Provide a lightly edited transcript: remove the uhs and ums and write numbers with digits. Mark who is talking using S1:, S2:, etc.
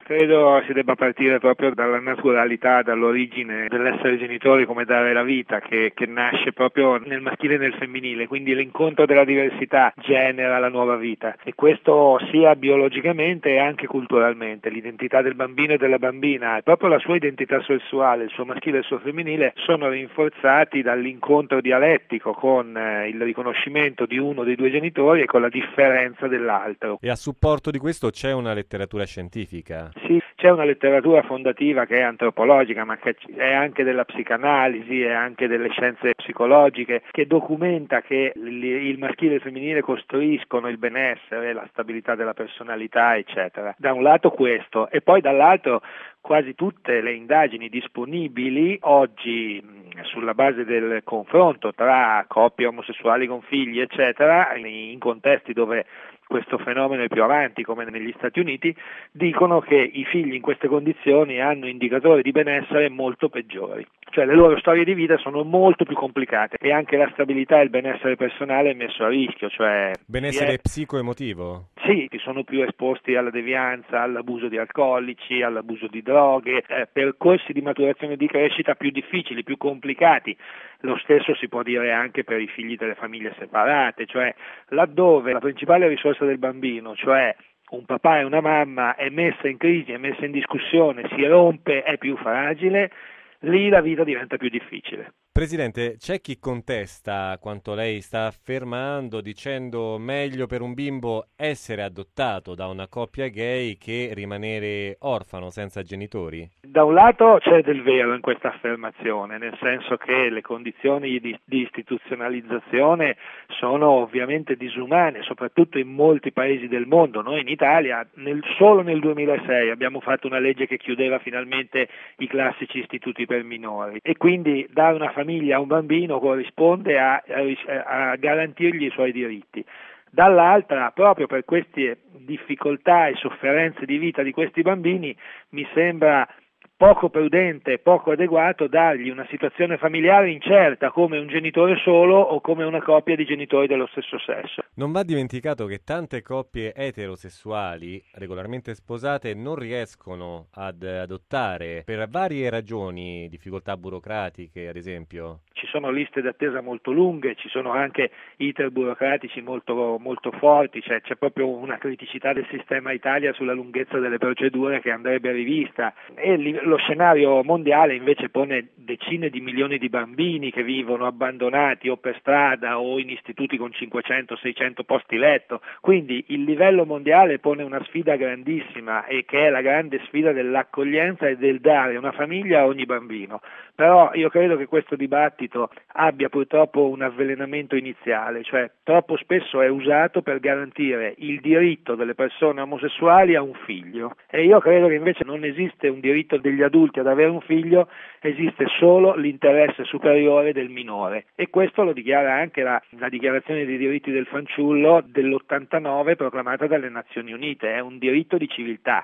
S1: Credo si debba partire proprio dalla naturalità, dall'origine dell'essere genitori, come dare la vita, che nasce proprio nel maschile e nel femminile, quindi l'incontro della diversità genera la nuova vita, e questo sia biologicamente e anche culturalmente. L'identità del bambino e della bambina e proprio la sua identità sessuale, il suo maschile e il suo femminile, sono rinforzati dall'incontro dialettico con il riconoscimento di uno dei due genitori e con la differenza dell'altro.
S2: E a supporto di questo c'è una letteratura scientifica?
S1: Sì, c'è una letteratura fondativa che è antropologica, ma che è anche della psicanalisi e anche delle scienze psicologiche, che documenta che il maschile e il femminile costruiscono il benessere, la stabilità della personalità, eccetera. Da un lato questo, e poi dall'altro quasi tutte le indagini disponibili oggi sulla base del confronto tra coppie omosessuali con figli, eccetera, in contesti dove questo fenomeno è più avanti, come negli Stati Uniti, dicono che i figli in queste condizioni hanno indicatori di benessere molto peggiori, cioè le loro storie di vita sono molto più complicate e anche la stabilità e il benessere personale è messo a rischio, cioè
S2: benessere psicoemotivo?
S1: Sì, sono più esposti alla devianza, all'abuso di alcolici, all'abuso di droghe, percorsi di maturazione e di crescita più difficili, più complicati. Lo stesso si può dire anche per i figli delle famiglie separate, cioè laddove la principale risorsa del bambino, cioè un papà e una mamma, è messa in crisi, è messa in discussione, si rompe, è più fragile, lì la vita diventa più difficile.
S2: Presidente, c'è chi contesta quanto lei sta affermando, dicendo meglio per un bimbo essere adottato da una coppia gay che rimanere orfano senza genitori?
S1: Da un lato c'è del vero in questa affermazione, nel senso che le condizioni di istituzionalizzazione sono ovviamente disumane, soprattutto in molti paesi del mondo. Noi in Italia solo nel 2006 abbiamo fatto una legge che chiudeva finalmente i classici istituti per minori, e quindi dare una famiglia a un bambino corrisponde a garantirgli i suoi diritti. Dall'altra, proprio per queste difficoltà e sofferenze di vita di questi bambini, mi sembra poco prudente, poco adeguato dargli una situazione familiare incerta come un genitore solo o come una coppia di genitori dello stesso sesso.
S2: Non va dimenticato che tante coppie eterosessuali regolarmente sposate non riescono ad adottare per varie ragioni, difficoltà burocratiche ad esempio.
S1: Ci sono liste d'attesa molto lunghe, ci sono anche iter burocratici molto, molto forti, c'è proprio una criticità del sistema Italia sulla lunghezza delle procedure che andrebbe rivista, e lo scenario mondiale invece pone decine di milioni di bambini che vivono abbandonati o per strada o in istituti con 500-600 posti letto, quindi il livello mondiale pone una sfida grandissima, e che è la grande sfida dell'accoglienza e del dare una famiglia a ogni bambino. Però io credo che questo dibattito abbia purtroppo un avvelenamento iniziale, cioè troppo spesso è usato per garantire il diritto delle persone omosessuali a un figlio, e io credo che invece non esiste un diritto degli adulti ad avere un figlio, esiste solo l'interesse superiore del minore, e questo lo dichiara anche la dichiarazione dei diritti del fanciullo dell'89 proclamata dalle Nazioni Unite, è un diritto di civiltà.